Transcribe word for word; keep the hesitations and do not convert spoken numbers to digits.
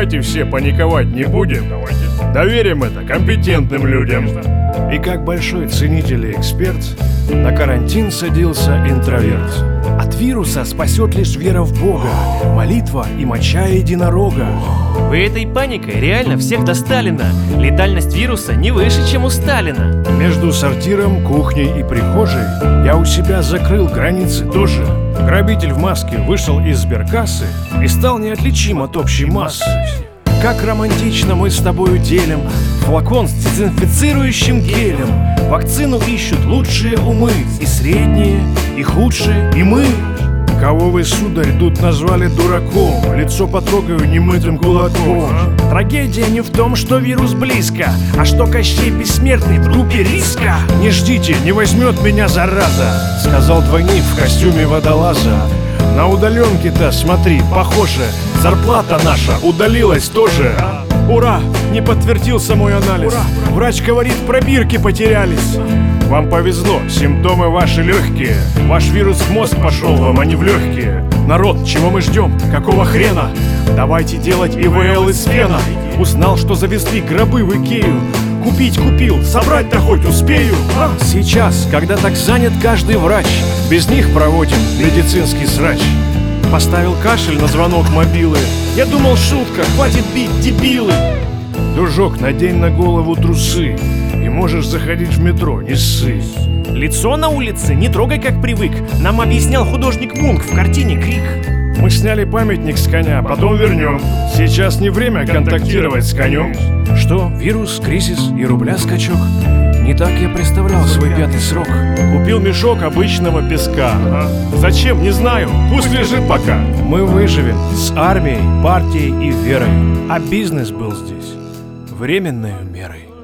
давайте все паниковать не будем. Доверим это компетентным людям. И как большой ценитель и эксперт, на карантин садился интроверт. От вируса спасет лишь вера в Бога, молитва и моча единорога. Вы этой паникой реально всех достали на. Летальность вируса не выше, чем у Сталина. Между сортиром, кухней и прихожей я у себя закрыл границы тоже. Грабитель в маске вышел из сберкассы и стал неотличим от общей массы. Как романтично мы с тобою делим флакон с дезинфицирующим гелем. Вакцину ищут лучшие умы, и средние, и худшие, и мы. Кого вы, сударь, тут назвали дураком? Лицо потрогаю немытым кулаком. Трагедия не в том, что вирус близко, а что Кощей бессмертный в группе риска. Не ждите, не возьмет меня зараза, сказал двойник в костюме водолаза. На удаленке-то, смотри, похоже, зарплата наша удалилась тоже. Ура! Не подтвердился мой анализ. Ура! Врач говорит, пробирки потерялись. Вам повезло, симптомы ваши легкие. Ваш вирус в мозг пошел вам, а не в легкие. Народ, чего мы ждем? Какого хрена? Давайте делать ИВЛ из фена. Узнал, что завезли гробы в Икею. Купить купил, собрать-то хоть успею. а? Сейчас, когда так занят каждый врач, без них проводим медицинский срач. Поставил кашель на звонок мобилы. Я думал, шутка, хватит бить, дебилы. Дружок, надень на голову трусы, и можешь заходить в метро, не ссы. Лицо на улице не трогай, как привык. Нам объяснял художник Мунк в картине «Крик». Мы сняли памятник с коня, потом вернем. Сейчас не время контактировать с конем. Что, вирус, кризис и рубля скачок? Не так я представлял свой пятый срок. Купил мешок обычного песка. Зачем? Не знаю. Пусть лежит пока. Мы выживем с армией, партией и верой. А бизнес был здесь временной мерой.